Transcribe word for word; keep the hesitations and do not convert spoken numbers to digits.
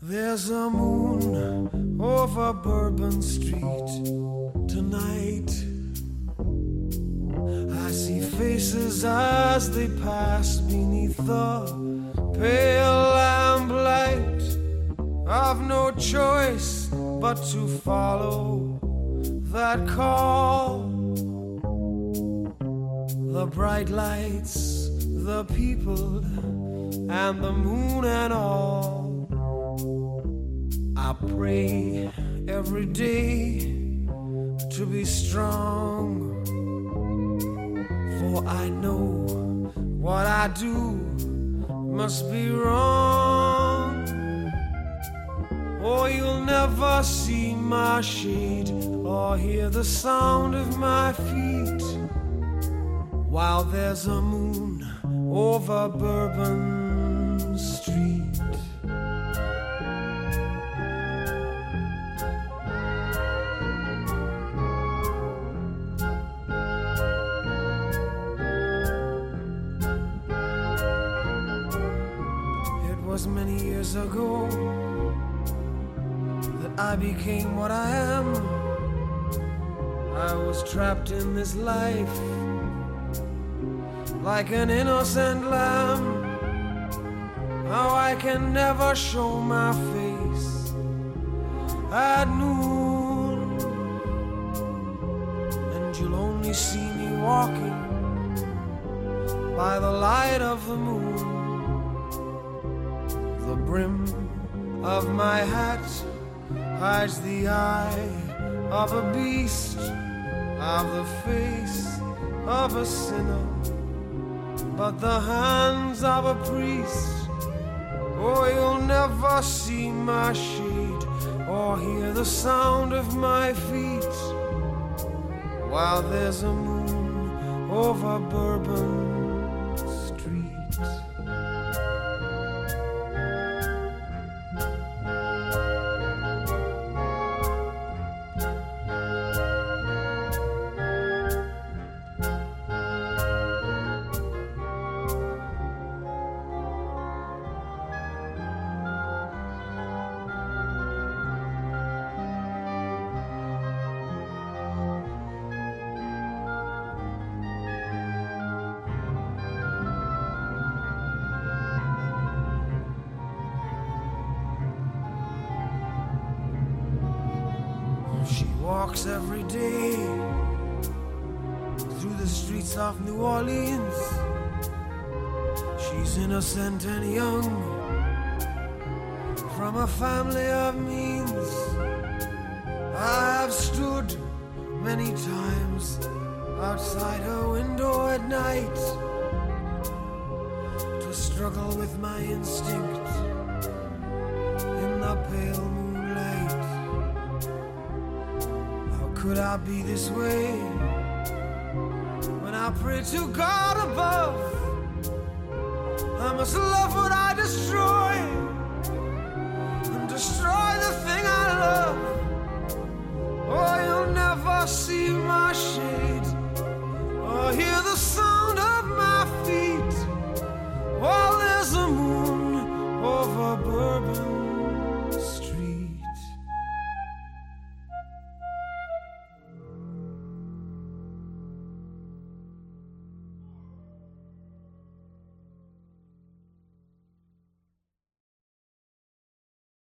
There's a moon over Bourbon Street tonight. I see faces as they pass beneath the pale lamplight. I've no choice but to follow that call. The bright lights, the people, and the moon and all. I pray every day to be strong, for I know what I do must be wrong. Or you'll never see my shade or hear the sound of my feet while there's a moon over Bourbon Street. It was many years ago that I became what I am. I was trapped in this life like an innocent lamb. How I can never show my face at noon, and you'll only see me walking by the light of the moon. The brim of my hat hides the eye of a beast, of the face of a sinner, but the hands of a priest. Oh, you'll never see my shade or hear the sound of my feet while there's a moon over Bourbon Street. She walks every day through the streets of New Orleans. She's innocent and young, from a family of means. I've stood many times outside her window at night to struggle with my instinct in the pale moonlight. Could I be this way when I pray to God above? I must love what I destroy.